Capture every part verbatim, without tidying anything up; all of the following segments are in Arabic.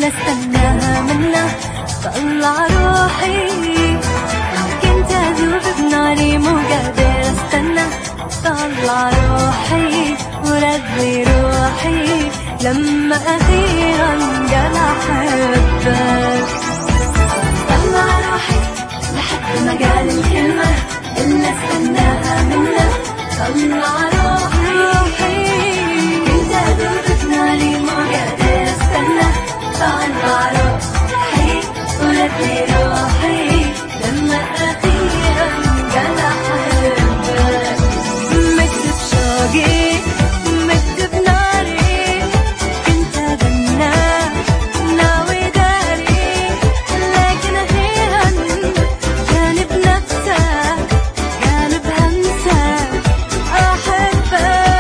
استناها منا طلع روحي، كنت اذوب بناري مو قادر استنى، طلع روحي ورد روحي لما اخيرا قال احبك. طلع روحي لحد ما قال الكلمة اللي استناها منا، طلع روحي كنت اذوب بناري مو قادر استنى، طلع روحي ورد روحي لما اخيرا قال احبك. مكتب شوقي مكتب ناري، كنت اتمنى ناوي داري، لكن اخيرا جاني بنفسه قال بهمسه احبك.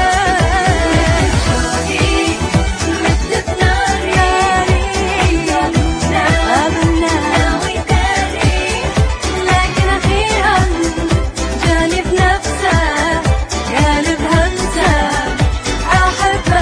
شوقي مكتب ناري، كنت اتمنى ناوي داري، لكن اخيرا جاني بنفسه قال بهمسه احبك.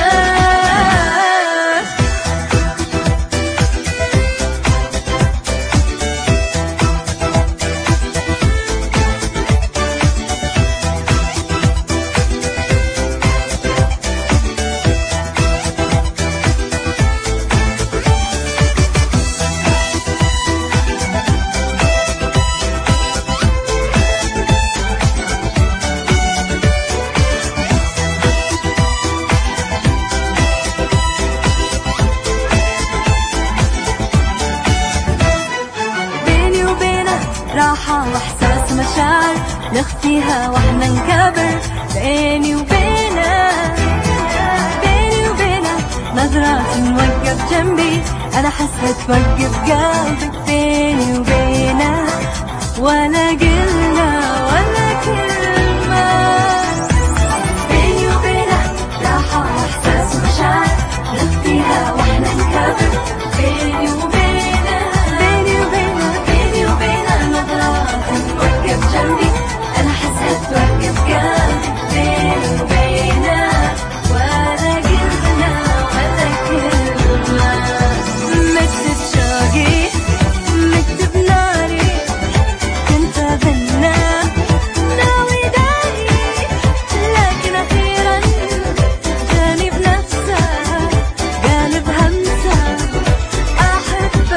بيني وبينه راحة واحساس مشاعر نخفيها واحنا نكابر، بيني وبينه بيني وبينه نظرات نوقف جنبي، انا حسها توقف قلبي بيني وبينه، ولا قلنا ولا كلمة. بيني وبينه راحة واحساس مشاعر نخفيها واحنا نكابر، بيني وبينه بيني وبينه بيني وبينه نظرات توقف جنبي، انا حسها توقف قلبي بيني وبينه، ولا قلنا ولا كلمة. مكتب شوقي مكتب ناري، كنت اتمنى ناوي داري، لكن اخيرا جاني بنفسه قال بهمسه احبك.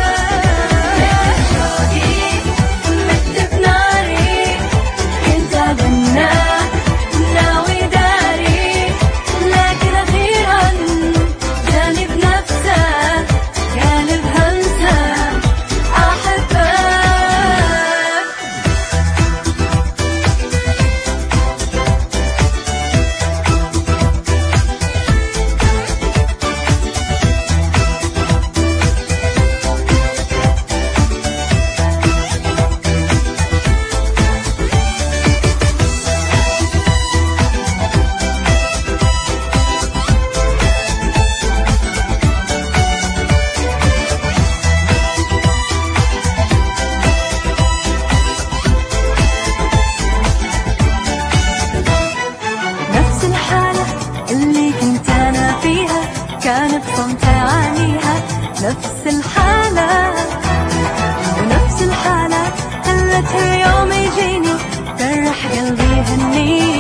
شوقي مكتب ناري، كنت اتمنى ناوي داري، لكن اخيرا جاني بنفسه قال بهمسه احبك. نفس الحالة اللي كنت أنا فيها كانت صمت عانيها، نفس الحالة ونفس الحالة خلتها يوم يجيني فرح قلبي هنيها.